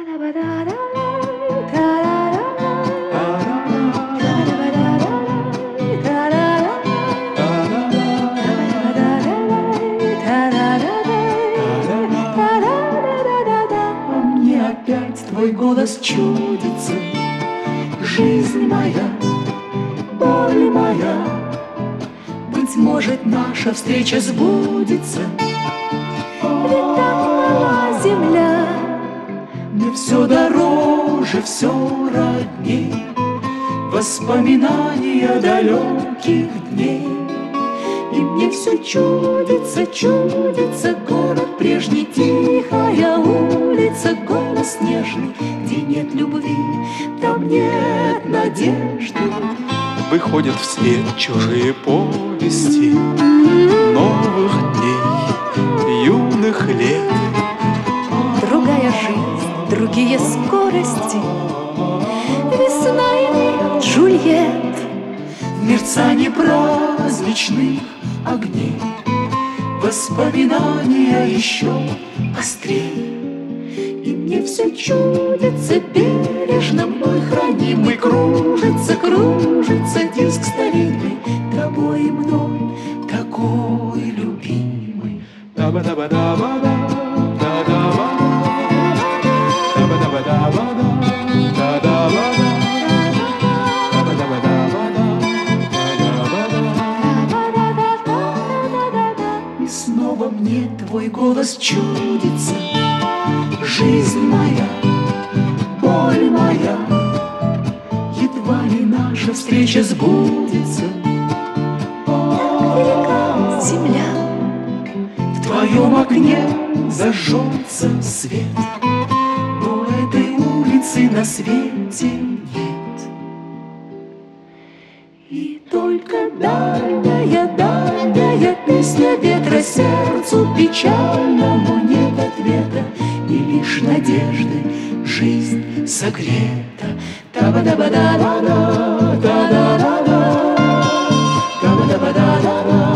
Мне опять твой голос чудится, жизнь моя, боль моя. Быть может, наша встреча сбудется. Ведь так мала земля, мне все дороже, все родней воспоминания далеких дней. И мне все чудится, чудится город прежний, тихая улица, голос нежный. Где нет любви, там нет надежды. Выходят в свет чужие повести новых дней, юных лет. Другая жизнь, другие скорости, весна и Джульет. В мерцании праздничных огней воспоминания еще острее. И мне все чудится, бережно мной хранимый. Кружится, кружится диск старинный, тобой и мной такой любимый. И снова мне твой голос чудится, жизнь моя, боль моя. Едва ли наша встреча сбудется. Велика земля, в твоем окне зажжется свет, но этой улицы на свете нет. И только дальняя, дальняя песня ветра сердцу печальному нет ответа. И лишь надежды жизнь согрета. Та-ба-да-ба-да-да-да, та-да-да-да, та-ба-да-ба-да-да-да.